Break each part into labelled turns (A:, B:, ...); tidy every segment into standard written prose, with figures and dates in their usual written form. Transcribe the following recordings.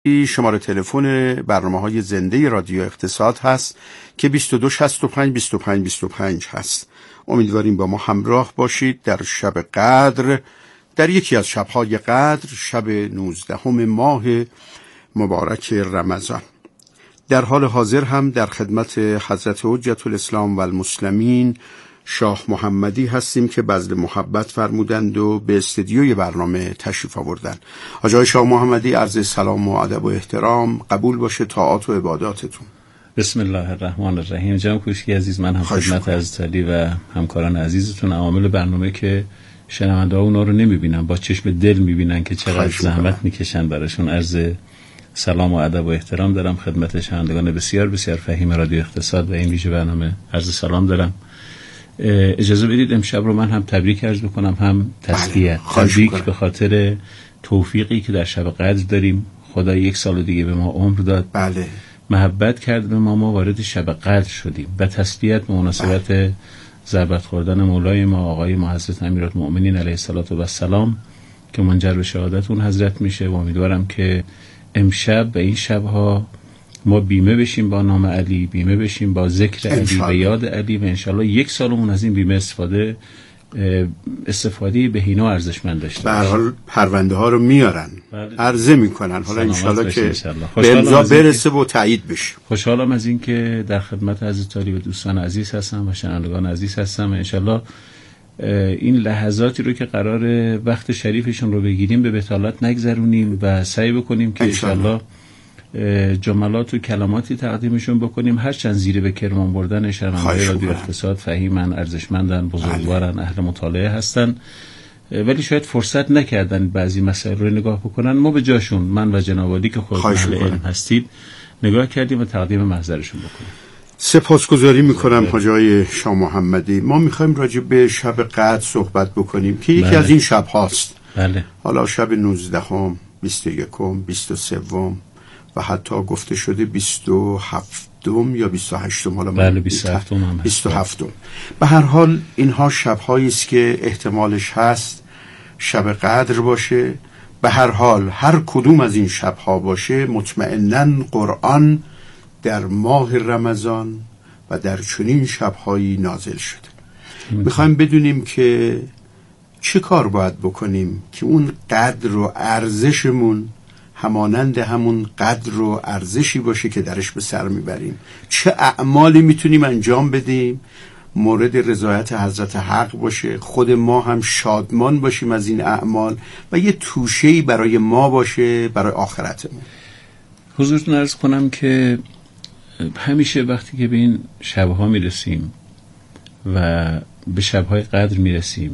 A: شماره تلفن برنامه‌های زنده رادیو اقتصاد هست که 2265 هست. امیدواریم با ما همراه باشید در شب قدر، در یکی از شب‌های قدر، شب 19 ماه مبارک رمضان. در حال حاضر هم در خدمت حضرت حجت الاسلام و المسلمین شاه محمدی هستیم که بذل محبت فرمودند و به استدیوی برنامه تشریف آوردن. آقای شاه محمدی، عرض سلام و ادب و احترام، قبول باشه طاعات و عباداتتون.
B: بسم الله الرحمن الرحیم. جناب کوشکی عزیز، من هم خدمت حضرت علی و همکاران عزیزتون عوامل برنامه که شنونده‌ها اونا رو نمیبینن، با چشم دل میبینن که چقدر زحمت میکشن براشون، عرض سلام و ادب و احترام دارم خدمت شنوندگان بسیار بسیار فهیم رادیو اقتصاد و این ویژه برنامه. عرض سلام دارم. اجازه بدید امشب رو من هم تبریک عرض بکنم، هم تسلیت. تبریک به خاطر توفیقی که در شب قدر داریم. خدا یک سال دیگه به ما عمر داد.
A: بله.
B: محبت کرد به ما وارد شب قدر شدیم. و تسلیت به مناسبت ضربت خوردن مولای ما آقای ما حضرت امیرالمؤمنین علیه السلام که منجر به شهادت اون حضرت میشه و امیدوارم که امشب و این شبها ما بیمه بشیم با نام علی، بیمه بشیم با ذکر علی و یاد علی و انشالله یک سالمون از این بیمه استفاده بهینه و ارزشمند داشته
A: باشیم. به هر حال پرونده ها رو میارن، عرضه میکنن، حالا انشالله که به امضا برسه و تایید بشه.
B: خوشحالم از این که در خدمت حضرت علی و دوستان عزیز هستم و شنوندگان عزیز هستم. انشالله این لحظاتی رو که قرار وقت شریفشون رو بگیریم به بطالت نگذرونیم و سعی بکنیم که انشالله جملات و کلماتی تقدیمشون بکنیم، هرچند زیر به کرمان بردن شنوندگان رادیو اقتصاد فهیمن، ارزشمندن، بزرگوارن، اهل مطالعه هستن، ولی شاید فرصت نکردن بعضی مسائل رو نگاه بکنن. ما به جاشون، من و جناب عالی که خودتون اهل علم هستید، نگاه کردیم و تقدیم محضرشون بکنیم.
A: سپاسگزاری میکنم حاجای شاه محمدی. ما میخوایم راجع به شب قدر صحبت بکنیم که یکی از این شب هاست.
B: بله.
A: حالا شب 19 21 23 و حتی گفته شده 27 یا 28 حالا
B: بله 27 هم
A: 27. به هر حال اینها شب‌هایی است که احتمالش هست شب قدر باشه. به هر حال هر کدوم از این شب‌ها باشه، مطمئناً قرآن در ماه رمضان و در چنین شب‌هایی نازل شده. میخوایم بدونیم که چه کار باید بکنیم که اون قدر و ارزشمون همانند همون قدر و ارزشی باشه که درش به سر میبریم. چه اعمالی میتونیم انجام بدیم مورد رضایت حضرت حق باشه، خود ما هم شادمان باشیم از این اعمال و یه توشه‌ای برای ما باشه برای آخرتمون.
B: حضورتون عرض کنم که همیشه وقتی که به این شبها میرسیم و به شبهای قدر میرسیم،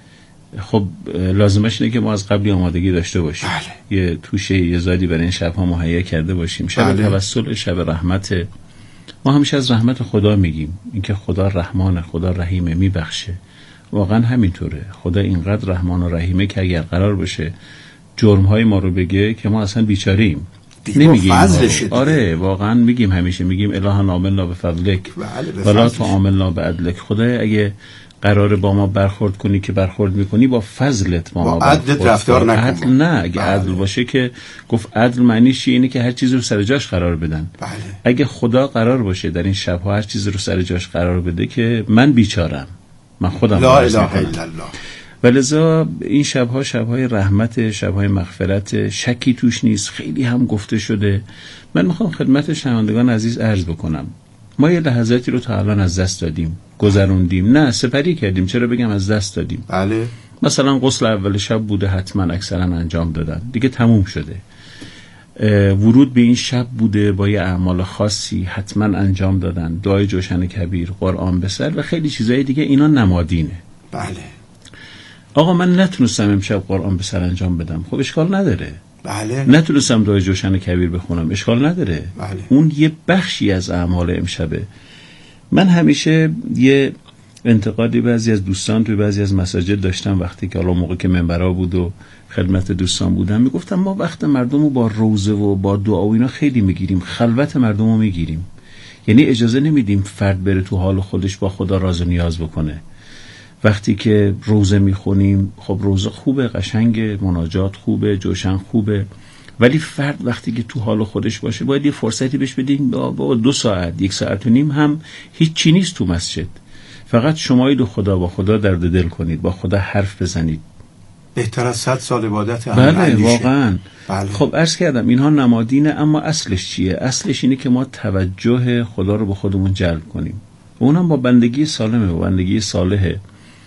B: خب لازمش اینه که ما از قبلی آمادگی داشته باشیم.
A: بله.
B: یه توشه یه زادی برای این شبها مهیا کرده باشیم. شب توسل، شب رحمت. ما همیشه از رحمت خدا میگیم، اینکه خدا رحمان، خدا رحیمه، میبخشه. واقعا همینطوره. خدا اینقدر رحمان و رحیمه که اگر قرار بشه جرمهای ما رو بگه که ما اصلا بیچاره‌ایم، نمیگیم. آره واقعا میگیم، همیشه میگیم الها عاملنا بفضلک ولا تعاملنا بعدلک. خدای اگه قراره با ما برخورد کنی که برخورد میکنی با فضلت با
A: عدلت رفتار نکن.
B: عدل نه، اگه عدل باشه که گفت عدل معنیش چیه؟ اینه که هر چیز رو سر جاش قرار بدن.
A: بله.
B: اگه خدا قرار باشه در این شبها هر چیز رو سر جاش قرار بده که من بیچارم، من خودم
A: لا اله الا الله.
B: ولذا این شبها شبهای رحمت، شبهای مغفرت، شکی توش نیست. خیلی هم گفته شده. من میخوام خدمت شنوندگان عزیز عرض بکنم، ما یه لحظاتی رو تا الان از دست دادیم، گذروندیم، نه سپری کردیم، چرا بگم از دست دادیم.
A: بله.
B: مثلا غسل اول شب بوده، حتما اکثرا انجام دادن، دیگه تموم شده. ورود به این شب بوده با یه اعمال خاصی، حتما انجام دادن، دعای جوشن کبیر، قرآن به سر و خیلی چیزای دیگه، اینا نمادینه.
A: بله.
B: آقا من نتونستم امشب قرآن به سر انجام بدم، خب اشکال نداره.
A: بله.
B: نتونستم دعای جوشن کبیر بخونم، اشکال نداره.
A: بله.
B: اون یه بخشی از اعمال امشبه. من همیشه یه انتقادی بعضی از دوستان توی بعضی از مساجد داشتم، وقتی که حالا موقع که منبرها بود و خدمت دوستان بودم، میگفتم ما وقت مردمو با روزه و با دعا و اینا خیلی میگیریم، خلوت مردمو میگیریم. یعنی اجازه نمیدیم فرد بره تو حال خودش با خدا راز و نیاز بکنه. وقتی که روزه میخونیم، خب روزه خوبه، قشنگه، مناجات خوبه، جوشن خوبه، ولی فرد وقتی که تو حال خودش باشه باید یه فرصتی بهش بدین. با 2 ساعت 1 ساعت و نیم هم هیچ چی نیست تو مسجد. فقط شمایید و خدا با خدا درد دل کنید، با خدا حرف بزنید.
A: بهتر از 100 سال عبادت.
B: بله واقعا.
A: بله.
B: خب عرض کردم اینها نمادینه، اما اصلش چیه؟ اصلش اینه که ما توجه خدا رو به خودمون جلب کنیم، اونم با بندگی سالمه، با بندگی صالحه.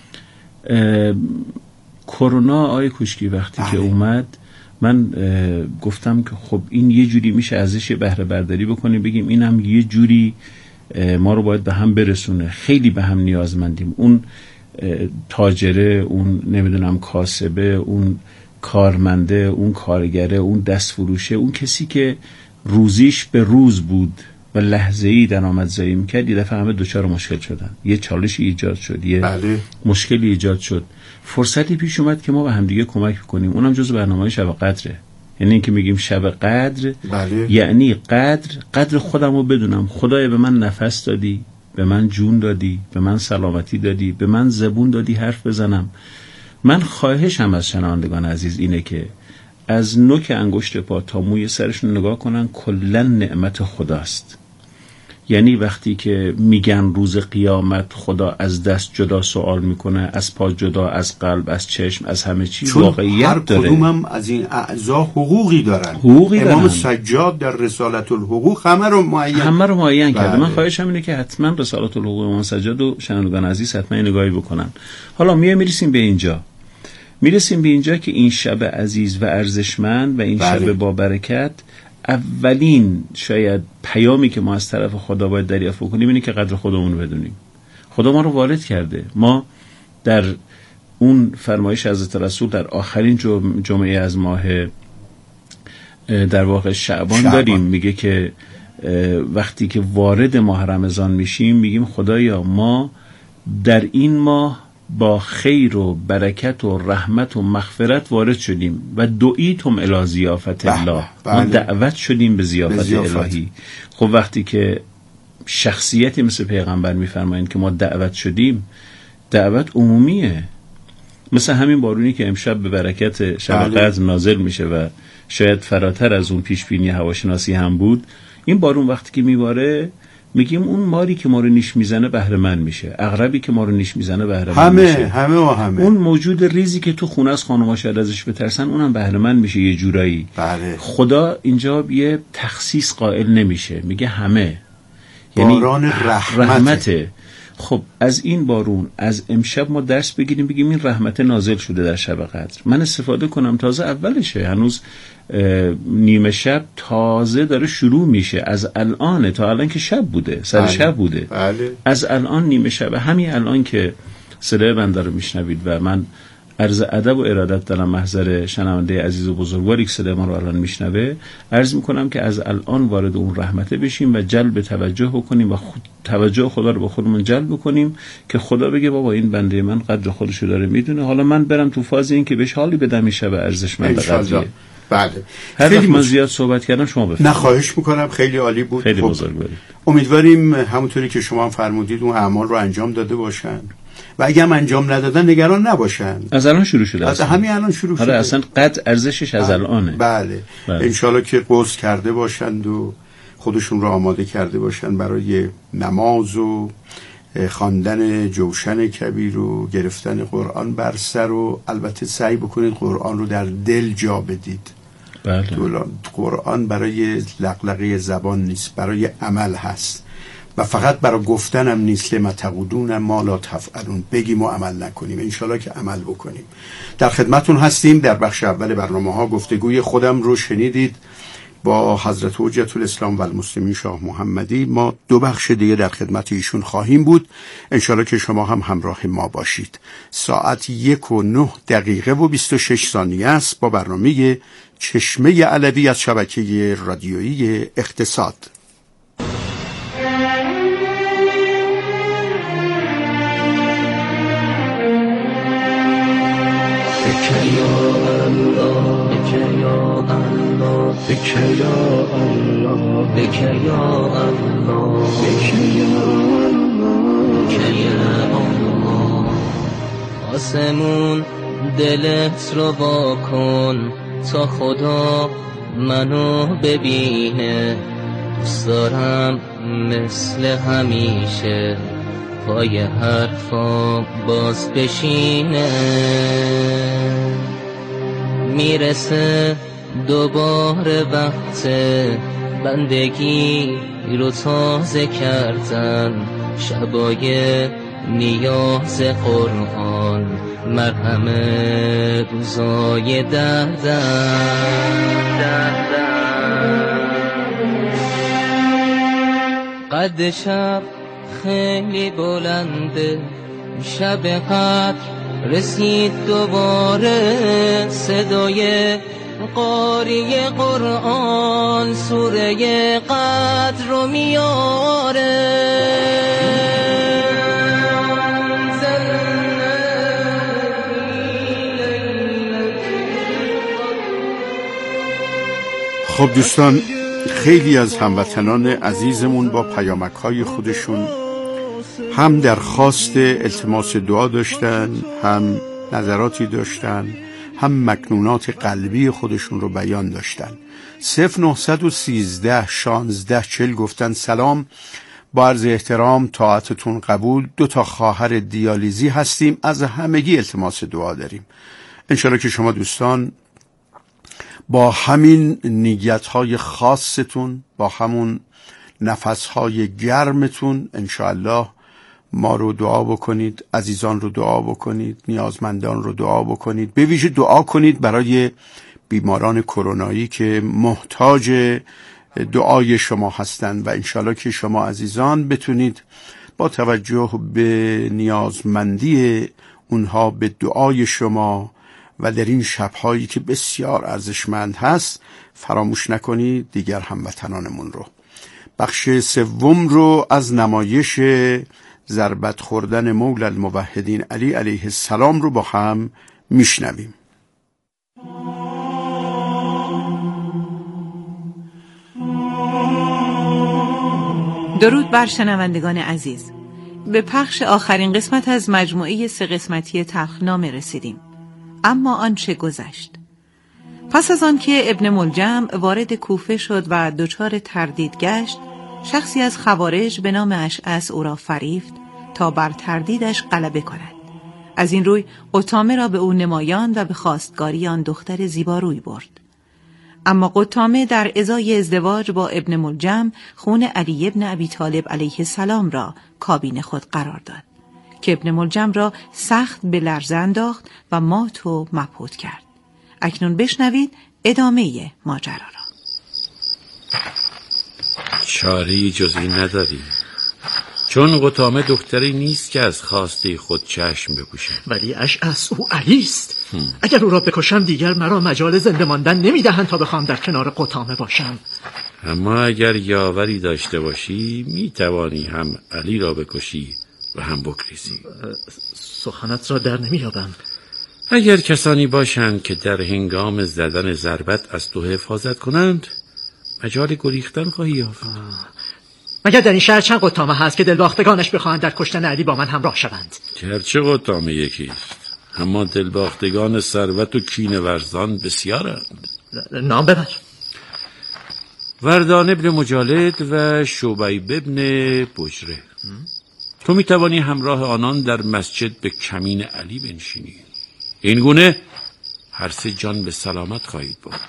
B: کرونا آقای کوشکی وقتی که اومد، من گفتم که خب این یه جوری میشه ازش بهره برداری بکنیم، بگیم اینم یه جوری ما رو باید به هم برسونه، خیلی به هم نیازمندیم. اون تاجره، اون نمیدونم کاسبه، اون کارمنده، اون کارگره، اون دستفروشه، اون کسی که روزیش به روز بود و لحظه‌ای درآمدزایی می‌کرد، یه دفعه همه دوچار مشکل شدن، یه چالشی ایجاد شد، یه مشکلی ایجاد شد. فرصتی پیش اومد که ما به همدیگه کمک کنیم. اونم جزو برنامه‌های شب قدره. یعنی اینکه میگیم شب قدر، یعنی قدر خودم رو بدونم. خدایا به من نفس دادی، به من جون دادی، به من سلامتی دادی، به من زبون دادی حرف بزنم. من خواهشم از شنوندگان عزیز اینه که از نوک انگشت پا تا موی سرشون نگاه کنن، کلا نعمت خداست. یعنی وقتی که میگن روز قیامت خدا از دست جدا سوال میکنه، از پا جدا، از قلب، از چشم، از همه چی، واقعیت داره.
A: هر کدوم هم از این اعضا حقوقی دارن. امام سجاد در رسالت الحقوق همه رو معین
B: کرده. من خواهشم اینه که حتما رسالت الحقوق امام سجاد و شنوندگان عزیز حتما نگاهی بکنن. حالا میرسیم به اینجا که این شب عزیز و ارزشمند و این شب با برکت، اولین شاید پیامی که ما از طرف خدا باید دریافت بکنیم اینه که قدر خودمون رو بدونیم. خدا ما رو وارد کرده. ما در اون فرمایش حضرت رسول در آخرین جمعه از ماه در واقع شعبان داریم، میگه که وقتی که وارد ماه رمضان میشیم میگیم خدایا ما در این ماه با خیر و برکت و رحمت و مغفرت وارد شدیم و دعیتم الی ضیافت الله. ما دعوت شدیم به ضیافت الهی. خب وقتی که شخصیتی مثل پیغمبر میفرمایند که ما دعوت شدیم، دعوت عمومیه. مثل همین بارونی که امشب به برکت شب قدر نازل میشه و شاید فراتر از اون پیش بینی هواشناسی هم بود. این بارون وقتی که میباره میگیم اون ماری که ما رو نیش میزنه بهره من میشه، عقربی که ما رو نیش میزنه بهره من میشه، همه اون موجود ریزی که تو خونه از خانم‌ها شاید ازش بترسن اونم بهره من میشه یه جورایی. خدا اینجا یه تخصیص قائل نمیشه، میگه همه، یعنی
A: باران رحمته.
B: خب از این بارون از امشب ما درس بگیریم، بگیم این رحمت نازل شده در شب قدر. من استفاده کنم، تازه اولشه، هنوز نیمه شب تازه داره شروع میشه، از الان تا الان که شب بوده، سر شب بوده. از الان نیمه شب، همین الان که صدای بنده رو میشنوید و من عرض ادب و ارادت دارم محضر شنونده عزیز و بزرگواری که صدای ما رو الان میشنوه، عرض میکنم که از الان وارد اون رحمته بشیم و جلب توجه بکنیم و توجه خدا رو به خودمون جلب بکنیم که خدا بگه بابا این بنده من قدر خودشو داره میدونه، حالا من برم تو فاز این که بهش حالی بدم این شب ارزشمند قدریه.
A: بله.
B: خیلی من زیاد صحبت کردم، شما بفرمایید.
A: نه خواهش میکنم، خیلی عالی بود.
B: خیلی بزرگواری.
A: امیدواریم همونطوری که شما هم فرمودید اون اعمال رو انجام داده باشن و اگه هم انجام ندادن نگران نباشن.
B: از الان شروع شده،
A: از همین الان شروع شده.
B: اصلا قد ارزشش از الانه.
A: بله. انشالله که قصد کرده باشند و خودشون رو آماده کرده باشن برای نماز و خواندن جوشن کبیر و گرفتن قرآن بر سر و البته سعی بکنید قرآن رو در دل جا بدید.
B: بله.
A: قرآن برای لقلقه زبان نیست، برای عمل هست و فقط برای گفتنم نیست. لما تقولون ما لا تفعلون، بگیم و عمل نکنیم. انشالله که عمل بکنیم. در خدمتون هستیم. در بخش اول برنامه ها گفتگوی خودم رو شنیدید با حضرت حجت الاسلام و المسلمین شاه محمدی. ما 2 بخش دیگه در خدمت ایشون خواهیم بود. انشالله که شما هم همراه ما باشید. ساعت 1:09:26 است با برنامه چشمه علوی از شبکه رادیویی اقتصاد.
C: آسمون دلت رو با کن تا خدا منو ببینه، دوست دارم مثل همیشه پای حرفا باز بشینه. میرسه دوباره وقت بندگی رو تازه کردن، شبای نیاز قرآن مرهم روزای دردن. قد شب خیلی بلنده، شب قدر رسید دوباره، صدای قاری قرآن سوره قدر رو میاره.
A: خب دوستان، خیلی از هموطنان عزیزمون با پیامک‌های خودشون هم درخواست التماس دعا داشتن، هم نظراتی داشتن، هم مکنونات قلبی خودشون رو بیان داشتن. 0913 16 40 گفتن سلام، با عرض احترام، طاعتتون قبول، 2 خواهر دیالیزی هستیم، از همگی التماس دعا داریم. انشالله که شما دوستان با همین نیت‌های خاصتون، با همون نفس‌های گرمتون انشالله ما رو دعا بکنید، عزیزان رو دعا بکنید، نیازمندان رو دعا بکنید. به ویژه دعا کنید برای بیماران کرونایی که محتاج دعای شما هستند و انشالله که شما عزیزان بتونید با توجه به نیازمندی اونها به دعای شما و در این شب‌هایی که بسیار ارزشمند هست فراموش نکنید دیگر هموطنانمون رو. بخش سوم رو از نمایش ضربت خوردن مولا الموحدین علی علیه السلام رو با هم میشنویم.
D: درود بر شنوندگان عزیز. به پخش آخرین قسمت از مجموعه 3 قسمتی تلخنامه رسیدیم. اما آنچه گذشت. پس از آن که ابن ملجم وارد کوفه شد و دچار تردید گشت، شخصی از خوارج به نام اشعث او را فریفت تا بر تردیدش غلبه کند. از این روی قطامه را به او نمایاند و به خواستگاری آن دختر زیباروی برد. اما قطامه در ازای ازدواج با ابن ملجم خون علی ابن ابی طالب علیه السلام را کابین خود قرار داد که ابن ملجم را سخت به لرزه انداخت و مات و مبهوت کرد. اکنون بشنوید ادامه ماجرا را.
B: چاره‌ای جز این نداری، چون قطامه دختری نیست که از خواسته خود چشم بپوشد.
E: ولی اشعث او علی است. اگر او را بکشم دیگر مرا مجال زنده ماندن نمیدهند تا بخوام در کنار قطامه باشم.
B: اما اگر یاوری داشته باشی میتوانی هم علی را بکشی و هم بگریزی.
E: سخنت را در نمیابم.
B: اگر کسانی باشند که در هنگام زدن ضربت از تو حفاظت کنند مجال گریختن خواهی یافت.
E: مگر در این شهر چند قطامه هست که دلباختگانش بخواهند در کشتن علی با من همراه شوند؟
B: گرچه قطامه یکیست، اما دلباختگان ثروت و کینه ورزان بسیارند.
E: نام ببر.
B: وردان ابن مجالد و شبیب ابن بجره. تو میتوانی همراه آنان در مسجد به کمین علی بنشینی. این گونه هر 3 جان به سلامت خواهید بود.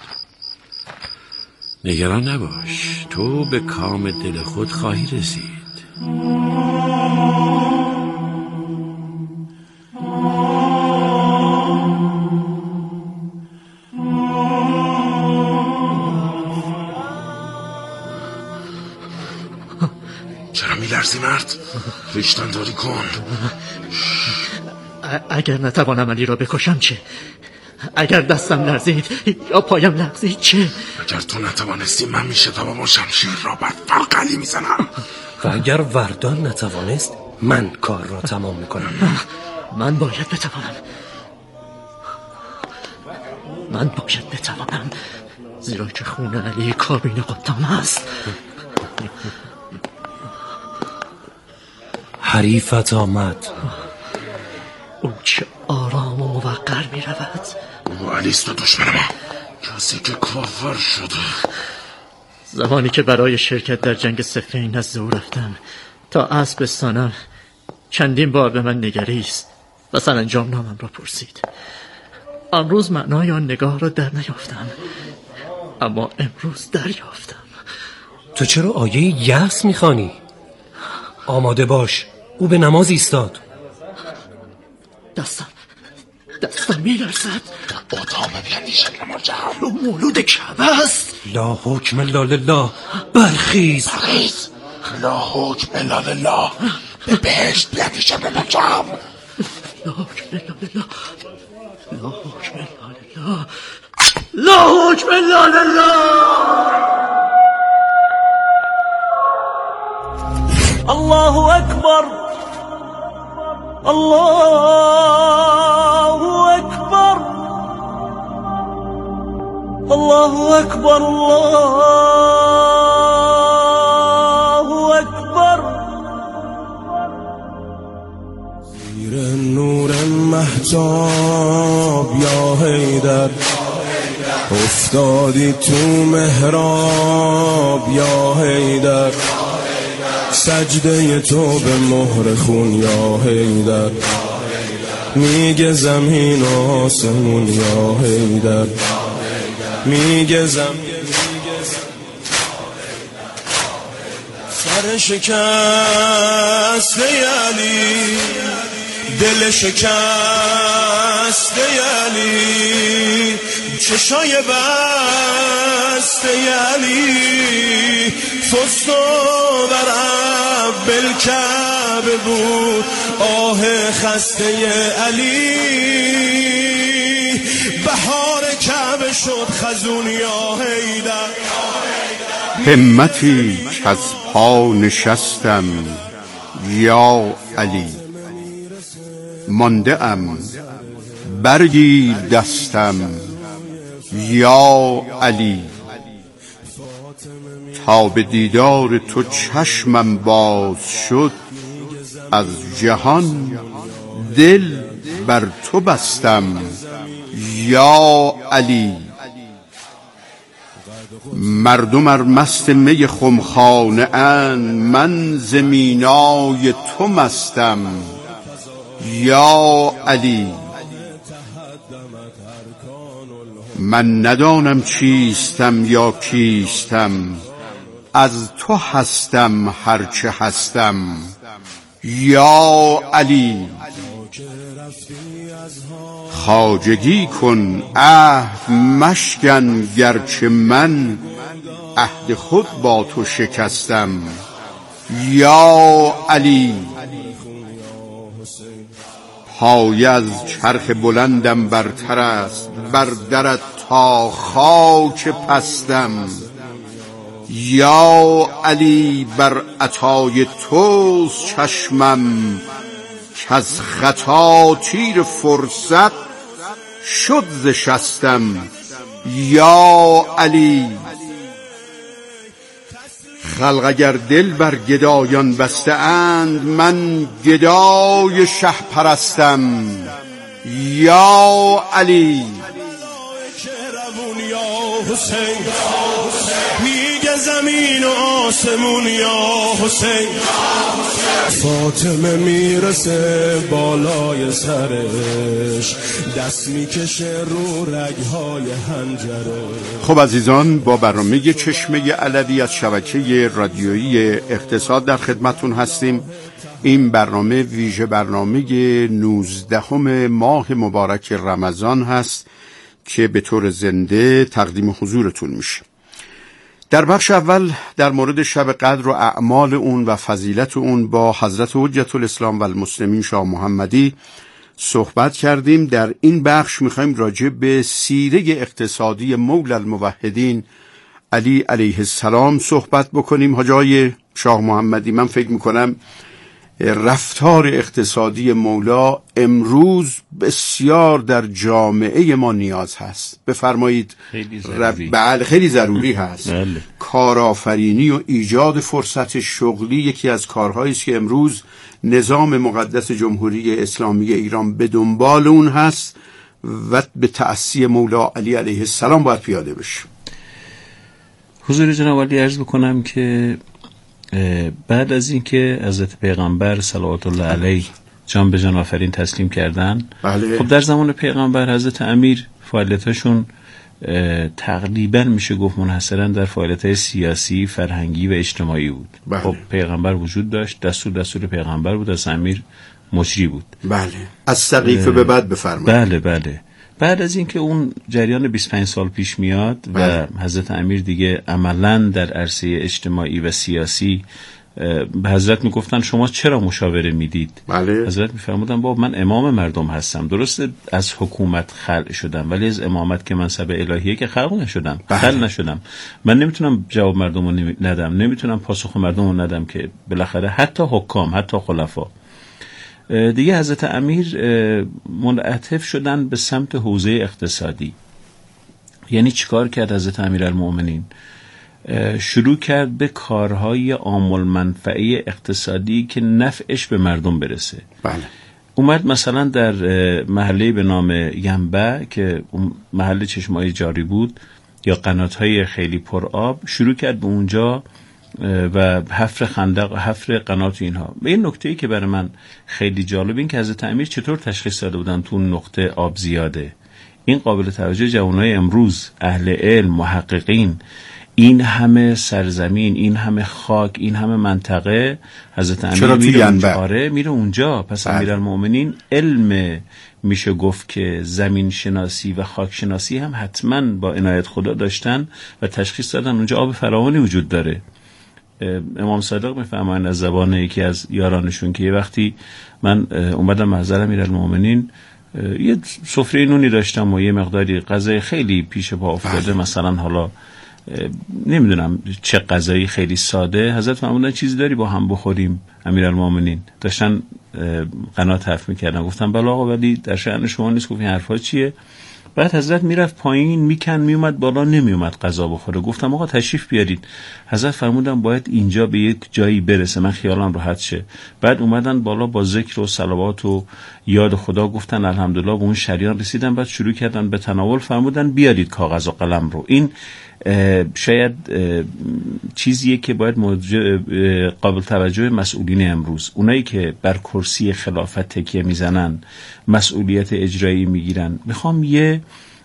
B: نگران نباش، تو به کام دل خود خواهی رسید.
F: چرا میلرزی مرد؟ ریشتن داری کن.
E: اگر نتوانم علی را بکشم چه؟ اگر دستم لرزید یا پایم لرزید چه؟
F: اگر تو نتوانستی من میشتابم با شمشیر را بر فرق علی میزنم.
G: و اگر وردان نتوانست من کار را تمام میکنم.
E: من باید بتوانم. زیرا که خون علی کابین قطامه است.
G: حریفت آمد.
E: او چه آرام و موقر می رود.
F: او علیست و دشمن ما. کسی که کافر شده.
E: زمانی که برای شرکت در جنگ صفین نزد او رفتم تا اسب بستانم، چندین بار به من نگریست و سرانجام نامم را پرسید. امروز معنای آن نگاه را در نیافتم، اما امروز دریافتم.
G: تو چرا آیه یأس میخوانی؟ آماده باش، او به نماز ایستاد.
E: دستم میلرزد.
F: اتاق بیندیش نمال جهان
E: او مولود کعبه است.
G: لا حکم الا لله. برخیز.
F: لا حکم الا لله. به بهشت بیندیش نمال جهان.
E: لا حکم الا لله. لا حکم الا لله. لا حکم الا لله.
H: الله اکبر. الله اکبر. الله اکبر. الله اکبر.
I: زیر نور مهتاب یا حیدر، افتادی تو محراب یا حیدر، سجده تو به مهر خون یا حیدر، میگه زمین و آسمون یا حیدر، میگه زمین. سر شکسته علی، دل شکسته علی، چشای بسته علی، فستو برم بالکعبه بود آه خسته علی، بهار کعبه شد خزون یا حیدر.
A: همتی که از پا نشستم یا علی، مانده ام برگی دستم یا علی، تا به دیدار تو چشمم باز شد، از جهان دل بر تو بستم یا علی. مردم ار مست می خمخانه اند، من ز مینای تو مستم یا علی. من ندانم چیستم یا کیستم، از تو هستم هرچه هستم یا علی. خواجگی کن عهد مشکن، گرچه من عهد خود با تو شکستم یا علی. پایه از چرخ بلندم برتر است، بر درت تا خاک پستم یا علی. بر عطای توست چشمم، که از خطا تیر فرصت شد ز شستم یا علی. خلق اگر دل بر گدایان بسته اند، من گدای شه پرستم یا علی. میگه زمین و آسمون یا حسین،
I: فاطمه میرسه بالای سرش، دست میکشه رو رگهای حنجره.
A: خب عزیزان، با برنامه چشمه علوی از شبکه رادیویی اقتصاد در خدمتون هستیم. این برنامه ویژه برنامه 19 ماه مبارک رمضان هست که به طور زنده تقدیم حضورتون میشه. در بخش اول در مورد شب قدر و اعمال اون و فضیلت اون با حضرت حجت الاسلام و المسلمین شاه محمدی صحبت کردیم. در این بخش میخوایم راجع به سیره اقتصادی مولا الموحدین علی علیه السلام صحبت بکنیم. حاجی شاه محمدی، من فکر میکنم رفتار اقتصادی مولا امروز بسیار در جامعه ما نیاز هست. بفرمایید. بله خیلی ضروری هست. بله. کارآفرینی و ایجاد فرصت شغلی یکی از کارهایی است که امروز نظام مقدس جمهوری اسلامی ایران به دنبال اون هست و به تأسی مولا علی علیه السلام باید پیاده بشه.
B: حضور جناب عالی عرض بکنم که بعد از اینکه حضرت پیغمبر صلوات الله علیه جان به جان آفرین تسلیم کردن،
A: بله.
B: خب در زمان پیغمبر حضرت امیر فعالیتاشون تقریبا میشه گفت منحصرا در فعالیت‌های سیاسی، فرهنگی و اجتماعی بود.
A: بله.
B: خب پیغمبر وجود داشت، دستور پیغمبر بود، از امیر مجری بود.
A: بله. از سقیفه به بعد بفرمایید.
B: بله. بعد از اینکه اون جریان 25 سال پیش میاد و حضرت امیر دیگه عملاً در عرصه اجتماعی و سیاسی به حضرت میگفتن شما چرا مشاوره میدید؟
A: بله.
B: حضرت میفرمودن بابا من امام مردم هستم، درسته از حکومت خلع شدم ولی از امامت که منصب الهیه که خلق نشدم، خلع نشدم. من نمیتونم جواب مردم رو ندم، نمیتونم پاسخ مردم رو ندم که بالاخره حتی حکام، حتی خلفا. دیگه حضرت امیر منعطف شدن به سمت حوزه اقتصادی. یعنی چیکار کرد حضرت امیرالمؤمنین؟ شروع کرد به کارهای عام المنفعه اقتصادی که نفعش به مردم برسه.
A: بله.
B: اومد مثلا در محله به نام ینبع که محل چشمای جاری بود یا قنات‌های خیلی پر آب، شروع کرد به اونجا و حفر خندق، حفر قنات اینها. به این نکته‌ای که برای من خیلی جالب این که حضرت امیر چطور تشخیص داده بودن تو اون نقطه آب زیاده. این قابل توجه جوانای امروز، اهل علم، محققین، این همه سرزمین، این همه خاک، این همه منطقه، حضرت امیر میره اونجا. پس امیرالمؤمنین علم میشه گفت که زمین شناسی و خاک شناسی هم حتما با عنایت خدا داشتن و تشخیص دادن اونجا آب فراوانی وجود داره. امام صادق میفرمایند از زبان یکی از یارانشون که یه وقتی من اومدم محضر امیرالمؤمنین، یه سفره نونی داشتم و یه مقداری غذای خیلی پیش پا افتاده، مثلا حالا نمیدونم چه غذایی خیلی ساده. حضرت فرمودن چیزی داری با هم بخوریم؟ امیرالمؤمنین داشتن قنات حرف میکردن. گفتم بله آقا ولی در شأن شما نیست. گفت این حرفا چیه؟ بعد حضرت میرفت پایین میکن میومد بالا نمیومد غذا بخوره. گفتم آقا تشریف بیارید. حضرت فرمودن باید اینجا به یک جایی برسه من خیالم راحت شه. بعد اومدن بالا با ذکر و صلوات و یاد خدا، گفتن الحمدلله به اون شریان رسیدن. بعد شروع کردن به تناول، فرمودن بیارید کاغذ و قلم رو. این شاید چیزیه که باید قابل توجه مسئولین امروز، اونایی که بر کرسی خلافت تکیه میزنن، مسئولیت اجرایی میگیرن. میخوام یه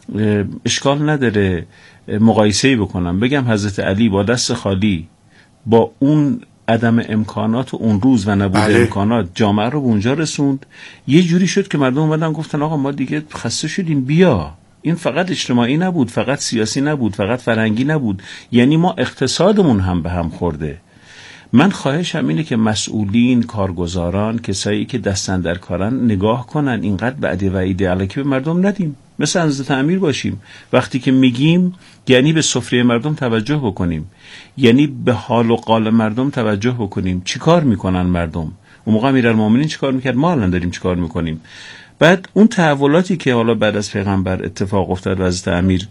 B: اشکال نداره مقایسه‌ای بکنم، بگم حضرت علی با دست خالی با اون عدم امکانات و اون روز و نبود امکانات جامعه رو به اونجا رسوند. یه جوری شد که مردم اومدن گفتن آقا ما دیگه خسته شدیم، بیا. این فقط اجتماعی نبود، فقط سیاسی نبود، فقط فرهنگی نبود، یعنی ما اقتصادمون هم به هم خورده. من خواهشم اینه که مسئولین، کارگزاران، کسایی که دستن در کارن نگاه کنن، اینقدر وعده و ایده الکی به مردم ندیم. مثل حضرت امیر باشیم، وقتی که میگیم یعنی به سفره مردم توجه بکنیم، یعنی به حال و قال مردم توجه بکنیم. چی کار میکنن مردم؟ اون موقع امیرالمؤمنین چی کار میکرد؟ ما الان داریم چی کار میکنیم؟ بعد اون تحولاتی که حالا بعد از پیغمبر اتفاق افتاد و حضرت امیر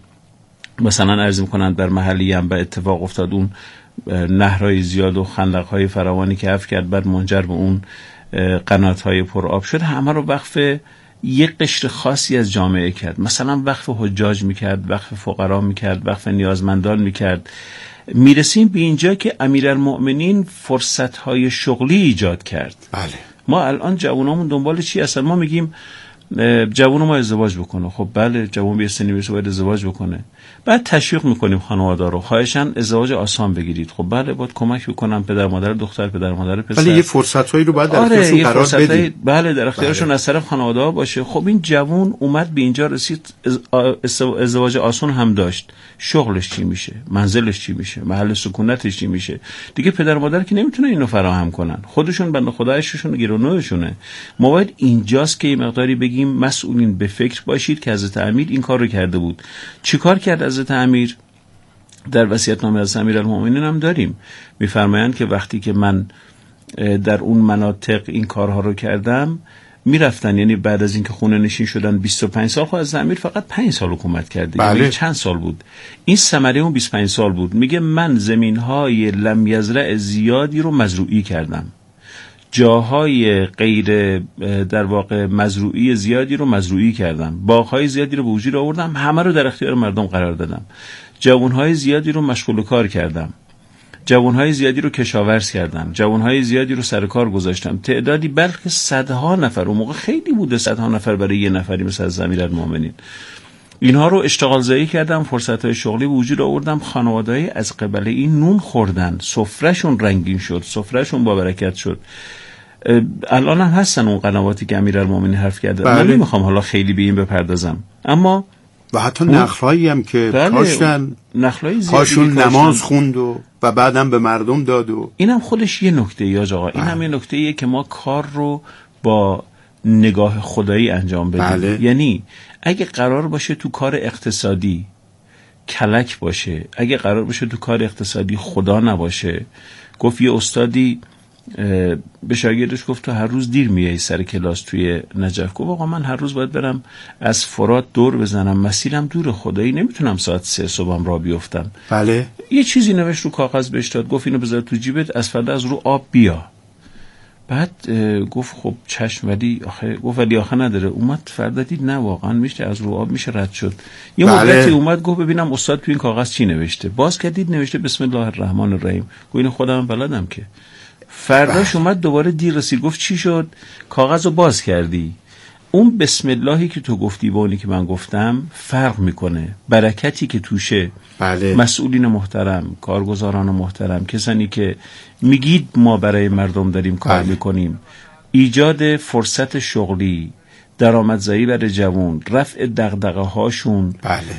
B: مثلا عرض میکنند در محلی ینبع اتفاق افتاد، اون نهرهای زیاد و خندقهای فراوانی که حفر کرد بعد منجر به اون قناتهای پر آب شد، همه رو وقف یک قشر خاصی از جامعه کرد. مثلا وقف حجاج میکرد، وقف فقرا میکرد، وقف نیازمندان میکرد. میرسیم به اینجا که امیرالمؤمنین فرصتهای شغلی ایجاد کرد.
A: بله.
B: ما الان جوانامون دنبال چی هستن؟ ما میگیم جوان ما ازدواج بکنه. خب بله، جوان به سنی برسه باید ازدواج بکنه. بعد تشویق میکنیم خانواده رو، خواهشاً ازدواج آسان بگیرید. خب بله، باید کمک بکنم پدر مادر دختر، پدر مادر پسر.
A: ولی یه فرصتایی رو بعد در اختیارشون قرار بدید.
B: بله، در اختیارشون از طرف خانواده ها باشه. خب این جوان اومد به اینجا رسید، ازدواج آسان هم داشت. شغلش چی میشه؟ منزلش چی میشه؟ محل سکونتش چی میشه؟ دیگه پدر مادر که نمیتونه اینو فراهم کنن. خودشون بنده خدایشون گیرونوشونه. ما باید اینجاست که مقداری بگیم مسئولین به فکر باشید که حضرت امیر این کار رو کرده بود. چیکار کرد حضرت امیر؟ در وصیت‌نامه از امیرالمؤمنین هم داریم، میفرمایند که وقتی که من در اون مناطق این کارها رو کردم، میرفتن، یعنی بعد از اینکه خونه نشین شدن 25 سال، خود از امیر فقط 5 سال حکومت کرده.
A: بله.
B: یعنی چند سال بود؟ این ثمره اون 25 سال بود. میگه من زمین‌های لم یزرع زیادی رو مزروعی کردم. جاهای غیر در واقع مزروعی زیادی رو مزروعی کردم، باغ‌های زیادی رو به وجود آوردم، همه رو در اختیار مردم قرار دادم، جوان‌های زیادی رو مشغول کار کردم، جوان‌های زیادی رو کشاورز کردم، جوان‌های زیادی رو سر کار گذاشتم، تعدادی بلکه صدها نفر، اون موقع خیلی بوده صدها نفر برای یه نفری مثل از امیرالمومنین، اینها رو اشتغال زایی کردم، فرصت‌های شغلی به وجود آوردم، خانواده‌ای از قبل این نون خوردن، سفرهشون رنگین شد، سفرهشون با برکت شد. الان هم هستن اون قنواتی که امیرالمومنین حرف کرده. من نمیخوام حالا خیلی به این بپردازم، اما
A: و حتی نخلایی هم که کاشتن، هاشون نماز خوند و بعدم به مردم داد و
B: اینم خودش یه نکته یا آقا، این هم یه نکته‌ایه که ما کار رو با نگاه خدایی انجام بدیم. یعنی اگه قرار باشه تو کار اقتصادی کلک باشه، اگه قرار باشه تو کار اقتصادی خدا نباشه، گفت یه استادی به شاگردش گفت تو هر روز دیر میای سر کلاس توی نجف، گفت آقا من هر روز باید برم از فرات دور بزنم، مسیرم دور، خدایی نمیتونم ساعت 3 صبحم را بیفتم.
A: بله.
B: یه چیزی نوشت رو کاغذ بهش داد، گفت اینو بذار تو جیبت، از فردا از رو آب بیا. بعد گفت خب چشم، ولی آخه گفت ولی آخه نداره. اومد فردا دید نه واقعا میشه از رو آب میشه رد شد. یه مدتی اومد گفت ببینم استاد تو این کاغذ چی نوشته، باز کردید نوشته بسم الله الرحمن الرحیم. گفت اینو خودم بلدم که. فرداش اومد دوباره دیر رسید، گفت چی شد؟ کاغذ رو باز کردی. اون بسم اللهی که تو گفتی با اونی که من گفتم فرق میکنه، برکتی که توشه.
A: بله.
B: مسئولین محترم، کارگزاران محترم، کسانی که میگید ما برای مردم داریم کار میکنیم، ایجاد فرصت شغلی، درآمدزایی برای جوان، رفع دغدغه هاشون،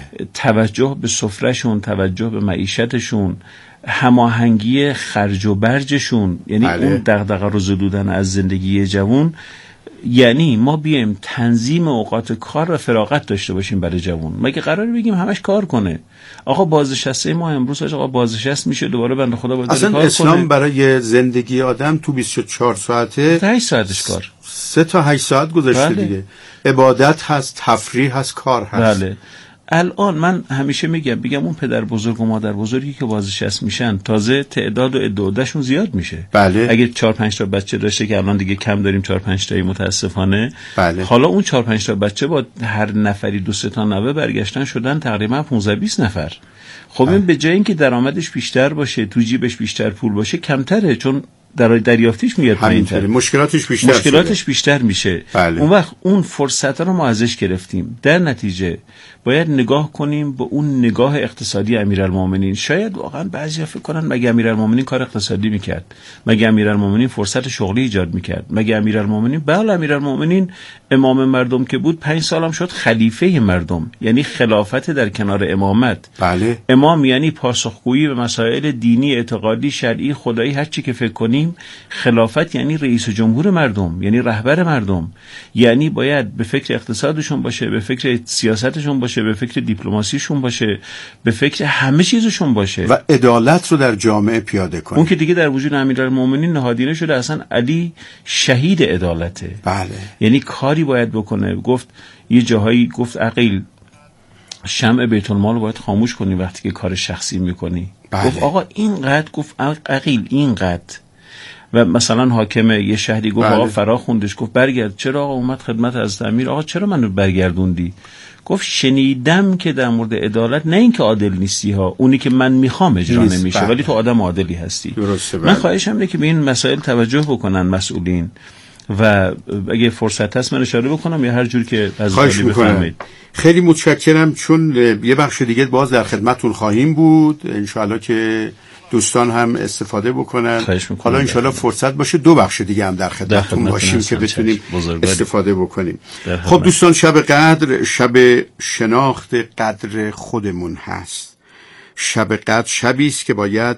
B: توجه به سفرهشون، توجه به معیشتشون، هماهنگی خرج و برجشون، یعنی اون دغدغه رو زدودن از زندگی جوان. یعنی ما بیایم تنظیم اوقات کار و فراغت داشته باشیم برای جوان. مگه قراره بگیم همش کار کنه؟ آقا بازنشسته ما امروز آقا بازنشست میشه دوباره بنده خدا باید
A: اصلا
B: کار
A: اسلام
B: کنه.
A: برای زندگی آدم تو 24 ساعته
B: 8 ساعتش کار،
A: 3 تا 8 ساعت گذاشته. دیگه عبادت هست، تفریح هست، کار هست.
B: بله. الان من همیشه میگم اون پدر بزرگ و مادر بزرگی که بازنشست میشن تازه تعداد و عده‌شون زیاد میشه.
A: بله.
B: اگه 4-5 تا بچه داشته که الان دیگه کم داریم 4-5 تایی متاسفانه.
A: بله.
B: حالا اون 4-5 تا بچه با هر نفری 2-3 تا نوه برگشتن شدن تقریبا 15-20 نفر. خب این به جای اینکه درآمدش بیشتر باشه، تو جیبش بیشتر پول باشه، کمتره، چون دریافتیش میاد پایین‌تر، مشکلاتش بیشتر میشه.
A: بله.
B: اون وقت اون فرصت رو ما ازش گرفتیم. در نتیجه باید نگاه کنیم به اون نگاه اقتصادی امیرالمومنین. شاید واقعا بعضیا فکر کنن مگه امیرالمومنین کار اقتصادی میکرد؟ مگه امیرالمومنین فرصت شغلی ایجاد میکرد؟ مگه امیرالمومنین؟ بله، امیرالمومنین امام مردم که بود 5 سالم شد خلیفه مردم، یعنی خلافت در کنار امامت.
A: بله.
B: امام یعنی پاسخگویی به مسائل دینی، اعتقادی، شرعی، خدایی، هر چی که فکر کنیم. خلافت یعنی رئیس جمهور مردم، یعنی رهبر مردم، یعنی باید به فکر اقتصادشون باشه، به فکر سیاستشون باشه، به فکر دیپلماسیشون باشه، به فکر همه چیزشون باشه
A: و عدالت رو در جامعه پیاده کنه.
B: اون که دیگه در وجود امیرالمومنین نهادینه شده، اصلا علی شهید عدالته.
A: بله.
B: یعنی کاری باید بکنه. گفت یه جاهایی گفت عقیل شمع بیت المال رو باید خاموش کنی وقتی که کار شخصی میکنی.
A: بله.
B: گفت آقا اینقدر، گفت عقیل اینقدر. و مثلا حاکم یه شهری گفت آقا فرا خوندش، گفت برگرد. چرا آقا اومد خدمت حضرت امیر؟ آقا چرا منو برگردوندی؟ گفت شنیدم که در مورد عدالت نه اینکه عادل نیستی ها، اونی که من میخوام اجرا نمیشه، ولی تو آدم عادلی هستی.
A: درسته.
B: من خواهشم اینه که به این مسائل توجه بکنن مسئولین و اگه فرصت هست من اشاره بکنم یا هر جور که از بفهمید.
A: خیلی متشکرم، چون یه بخش دیگه باز در خدمتتون خواهیم بود انشاءالله که دوستان هم استفاده بکنن. حالا انشاءالله فرصت باشه 2 بخش دیگه هم در خدمتتون باشیم که بتونیم استفاده بکنیم. خب دوستان، شب قدر شب شناخت قدر خودمون هست. شب قدر شبی است که باید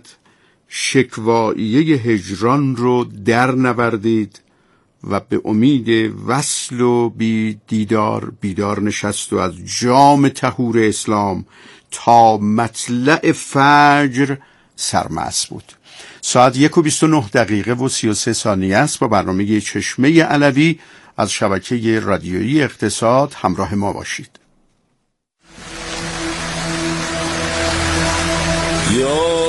A: شکواییه هجران رو در نوردید و به امید وصل و بیدار نشست و از جام طهور اسلام تا مطلع فجر سرمست بود. ساعت 1:29 و 33 ثانیه است. با برنامه چشمه علوی از شبکه رادیویی اقتصاد همراه ما باشید.